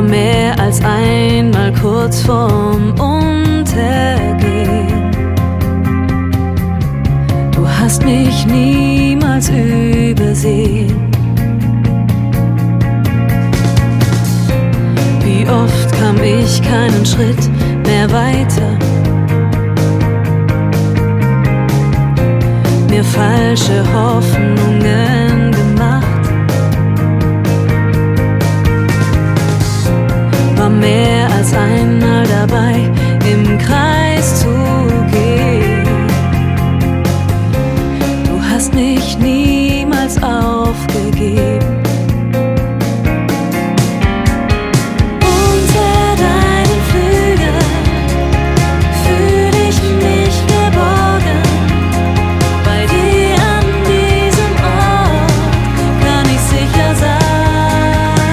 war mehr als einmal kurz vorm Untergehen. Du hast mich niemals übersehen. Wie oft kam ich keinen Schritt mehr weiter, mir falsche Hoffnungen gemacht. War mehr als einmal